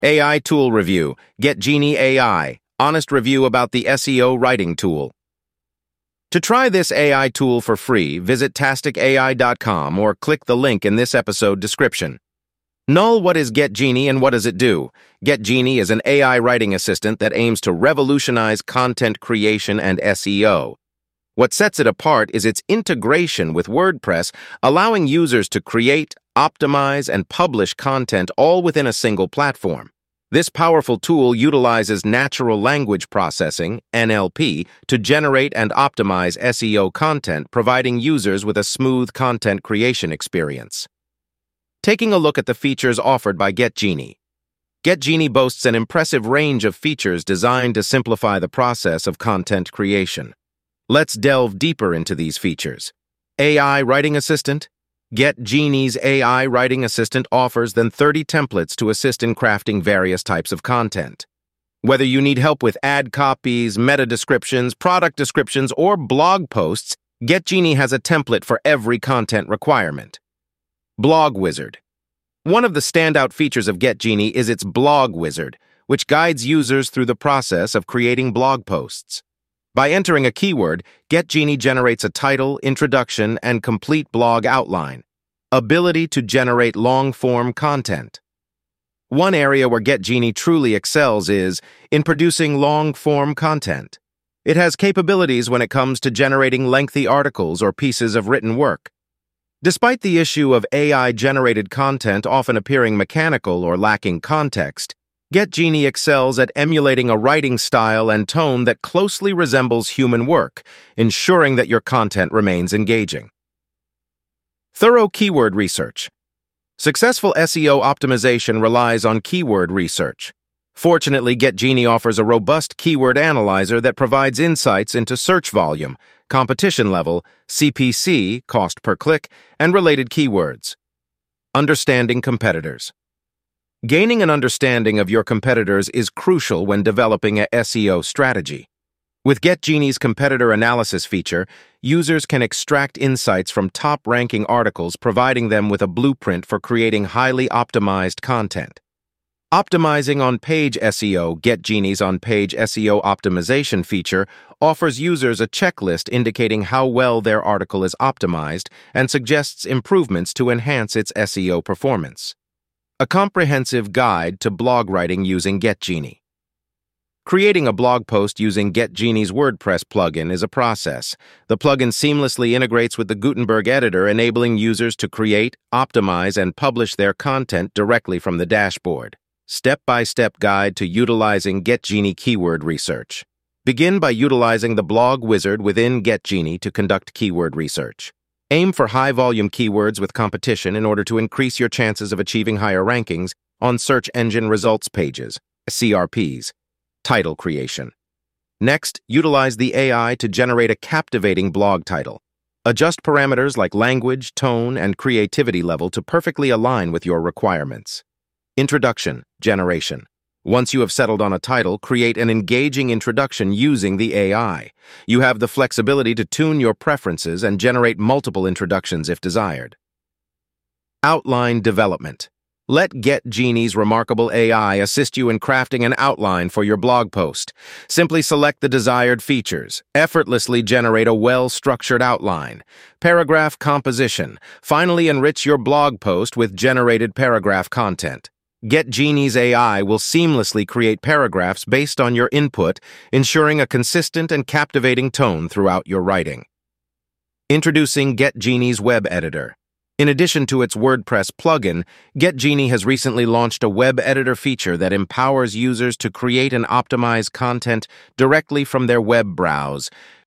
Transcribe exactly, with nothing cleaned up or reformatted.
A I Tool Review, GetGenie A I, honest review about the S E O writing tool. To try this A I tool for free, visit tastic A I dot com or click the link in this episode description. Null, what is GetGenie and what does it do? GetGenie is an A I writing assistant that aims to revolutionize content creation and S E O. What sets it apart is its integration with WordPress, allowing users to create, optimize, and publish content all within a single platform. This powerful tool utilizes natural language processing, N L P, to generate and optimize S E O content, providing users with a smooth content creation experience. Taking a look at the features offered by GetGenie. GetGenie boasts an impressive range of features designed to simplify the process of content creation. Let's delve deeper into these features. A I Writing Assistant. GetGenie's A I Writing Assistant offers than thirty templates to assist in crafting various types of content. Whether you need help with ad copies, meta descriptions, product descriptions, or blog posts, GetGenie has a template for every content requirement. Blog Wizard. One of the standout features of GetGenie is its Blog Wizard, which guides users through the process of creating blog posts. By entering a keyword, GetGenie generates a title, introduction, and complete blog outline. Ability to generate long-form content. One area where GetGenie truly excels is in producing long-form content. It has capabilities when it comes to generating lengthy articles or pieces of written work. Despite the issue of A I-generated content often appearing mechanical or lacking context, GetGenie excels at emulating a writing style and tone that closely resembles human work, ensuring that your content remains engaging. Thorough keyword research. Successful S E O optimization relies on keyword research. Fortunately, GetGenie offers a robust keyword analyzer that provides insights into search volume, competition level, C P C, cost per click, and related keywords. Understanding competitors. Gaining an understanding of your competitors is crucial when developing a S E O strategy. With GetGenie's competitor analysis feature, users can extract insights from top-ranking articles, providing them with a blueprint for creating highly optimized content. Optimizing on-page S E O. GetGenie's on-page S E O optimization feature offers users a checklist indicating how well their article is optimized and suggests improvements to enhance its S E O performance. A comprehensive guide to blog writing using GetGenie. Creating a blog post using GetGenie's WordPress plugin is a process. The plugin seamlessly integrates with the Gutenberg editor, enabling users to create, optimize, and publish their content directly from the dashboard. Step-by-step guide to utilizing GetGenie keyword research. Begin by utilizing the Blog Wizard within GetGenie to conduct keyword research. Aim for high-volume keywords with competition in order to increase your chances of achieving higher rankings on search engine results pages, C R Ps. Title creation. Next, utilize the A I to generate a captivating blog title. Adjust parameters like language, tone, and creativity level to perfectly align with your requirements. Introduction generation. Once you have settled on a title, create an engaging introduction using the A I. You have the flexibility to tune your preferences and generate multiple introductions if desired. Outline development. Let GetGenie's remarkable A I assist you in crafting an outline for your blog post. Simply select the desired features. Effortlessly generate a well-structured outline. Paragraph composition. Finally, enrich your blog post with generated paragraph content. GetGenie's A I will seamlessly create paragraphs based on your input, ensuring a consistent and captivating tone throughout your writing. Introducing GetGenie's Web Editor. In addition to its WordPress plugin, GetGenie has recently launched a web editor feature that empowers users to create and optimize content directly from their web browse.